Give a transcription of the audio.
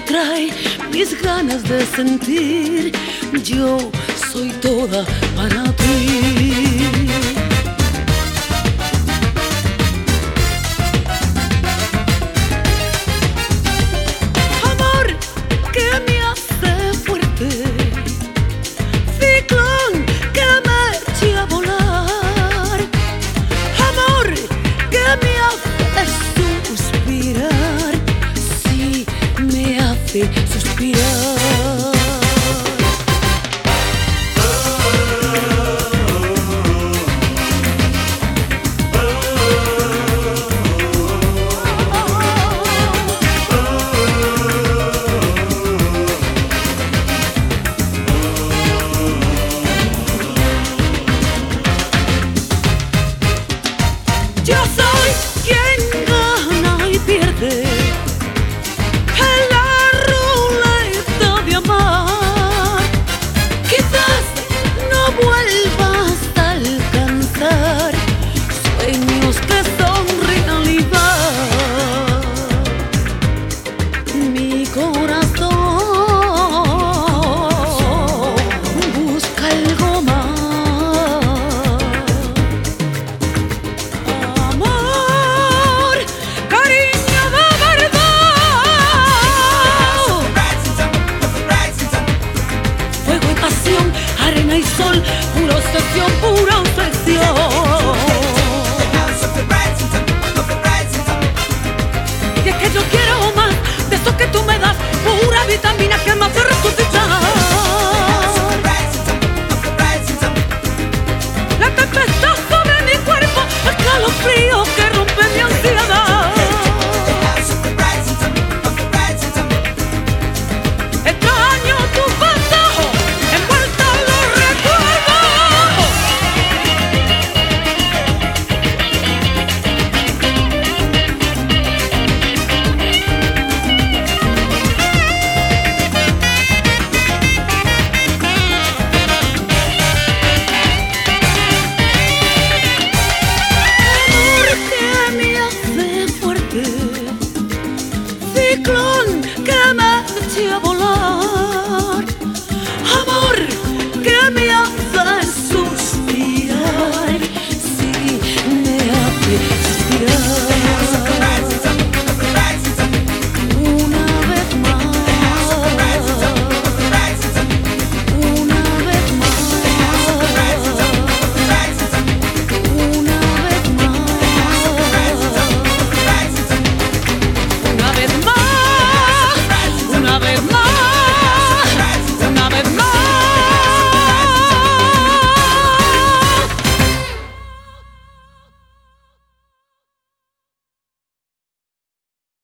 distrae mis ganas de sentir. Yo soy toda para ti. Amor que me hace fuerte, ciclón que me echa a volar. Amor que me hace suspirar, sí, me hace suspirar. Yo soy quien gana y pierde en la ruleta de amar. Quizás no vuelvas a alcanzar sueños que son realidad. Mi corazón busca algo más. Arena y sol, pura obsesión, pura obsesión. Y es que yo quiero más de eso que tú me das, pura vitamina que me hace resucitar. La tempestad sobre mi cuerpo, el calofrío que rompe mi ansiedad. Extraño tu pasaje envuelta en los recuerdos. Amor que me hace fuerte, ciclón que me echa a volar.